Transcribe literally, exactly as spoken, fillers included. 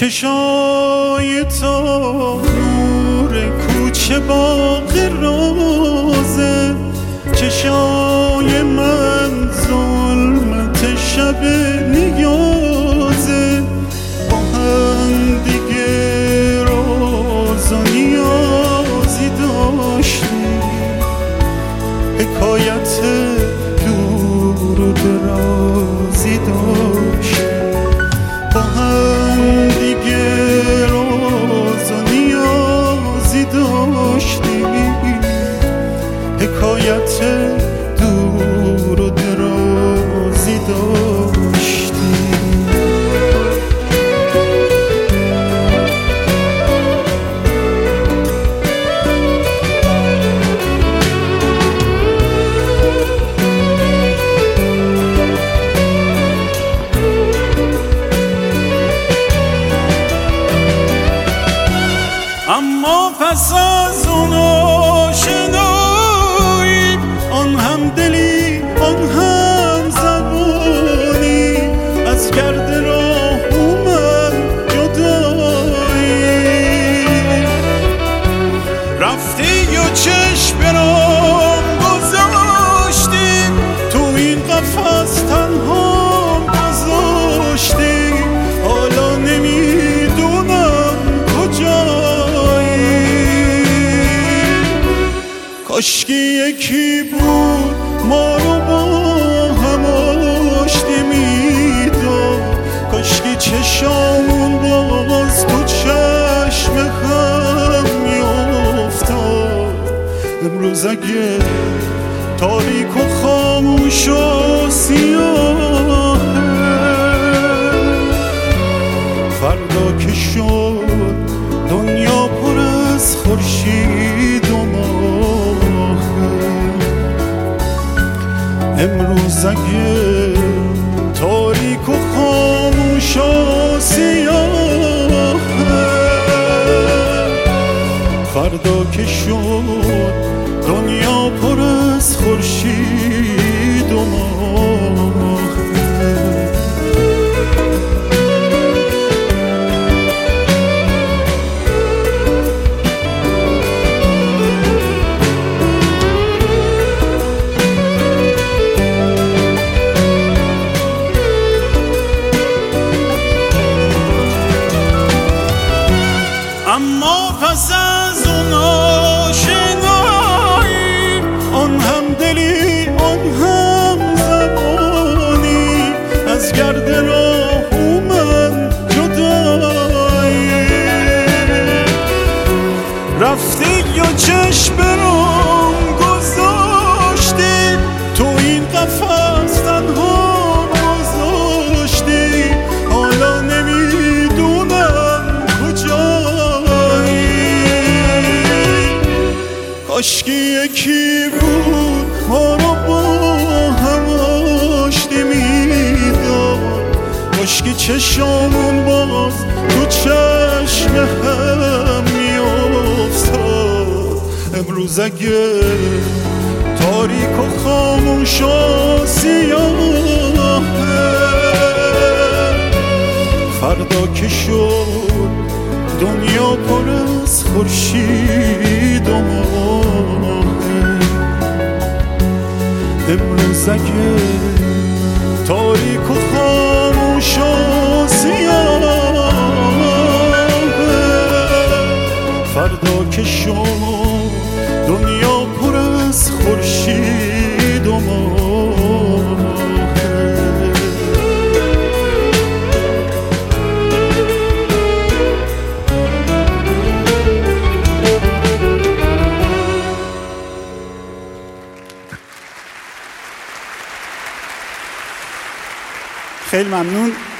چشای تو نور کوچه باغ روزه، چشای من ظلمت شب نیازه. با هم دیگه راز و نیازی داشتیم، حکایت دور و درازی داشتیم. با هم دیگه راز و نیازی داشتیم، حکایت دور و درازی داشتیم. اما پس از اون آشنایی، آن هم دلی آن هم زبانی، از گرد راه اومد جدایی. رفتی و چشم برام گذاشتی، تو این قفس تنها گذاشتی. حالا نمیدونم کجایی، کاشکی یکی بود ما رو با هم آشتی میداد، کاشکی چشامون باز تو چشم هم میافتاد. امروز اگه تاریک و خاموش و سیاهه، فردا که شد دنیا پر از خورشید و ماهه. امروز اگه تاریک و خاموش و سیاهه، فردا که شد دنیا پر از خورشید و ماهه. اما پس از اون آشنایی، آن هم دلی آن هم زبانی، از گرد راه اومد جدایی. رفتی و چشم برام گذاشتی، تو این قفس تنها گذاشتی. حالا نمیدونم کاشکی یکی بود ما رو با هم آشتی میداد، کاشکی چشامون باز تو چشم هم میافتاد. امروز اگه تاریک و خاموش و سیاهه، فردا که شد دنیا پر از خورشید و ماهه. امروز اگه تاریک و خاموش و سیاهه، فردا که شد دنیا پر از خورشید و ماهه. خیلی ممنون.